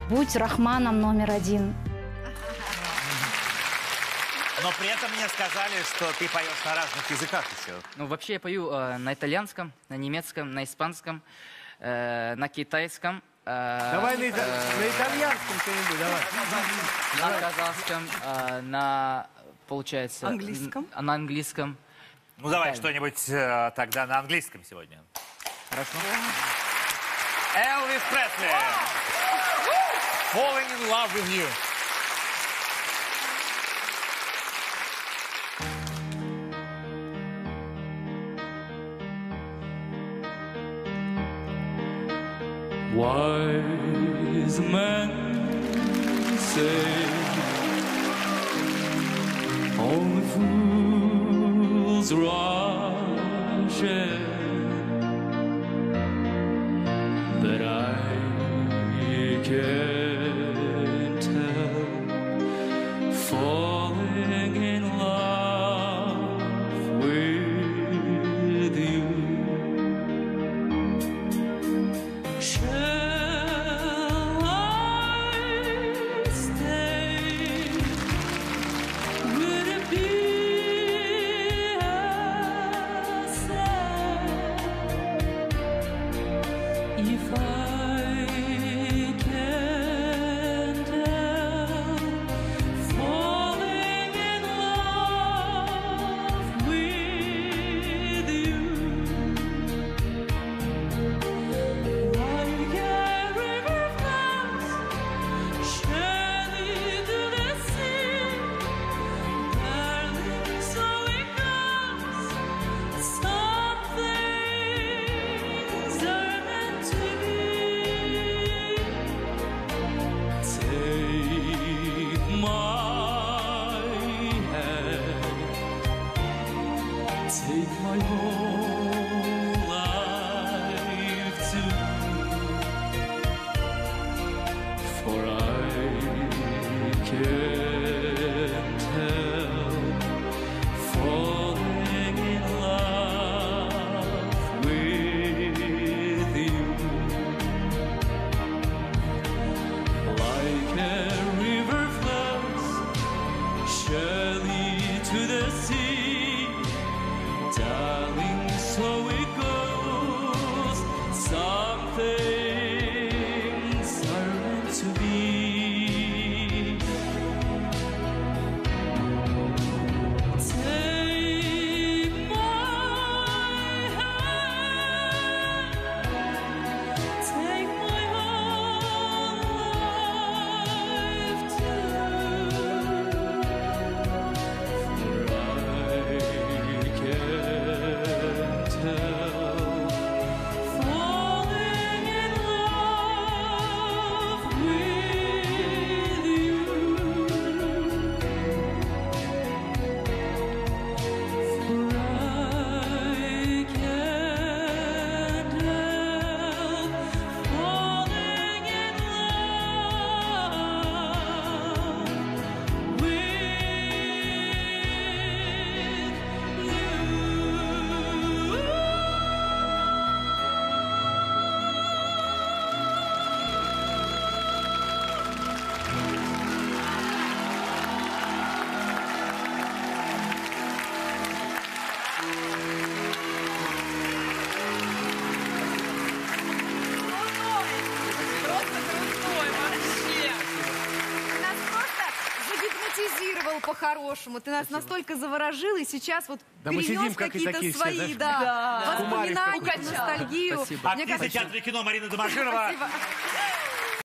Будь Рахманом №1. Но при этом мне сказали, что ты поешь на разных языках еще. Ну, вообще я пою на итальянском, на немецком, на испанском, на китайском. Давай на итальянском что-нибудь, давай. На казахском, на, получается... Английском? На английском. Ну, давай что-нибудь тогда на английском сегодня. Хорошо. Элвис Пресли. Falling in love with you. Wise men say only fools rush in, but I can't help falling in love with you. Shall I stay? Would it be as sad if I can't help falling in love with you? Like a river flows surely to the sea, darling, so it goes. Some things are meant to be. Take my hand, take my whole life too, for I can't help falling in love with you. Like a river flows surely to the sea, darling, so it goes. Some things are meant to be. Take my hand, take my whole life too, for I can't help falling in love with you. For I can't help falling in love with you. Просто крутой вообще. Ты нас просто загипнотизировал по-хорошему. Ты нас настолько заворожил, и сейчас вот Да мы сидим, перенес как и какие-то такие все, свои, да? да, Кумарик воспоминания, какой-то. ностальгию. Спасибо. Мне Актриса кажется, театра и кино Марина Домаширова. спасибо.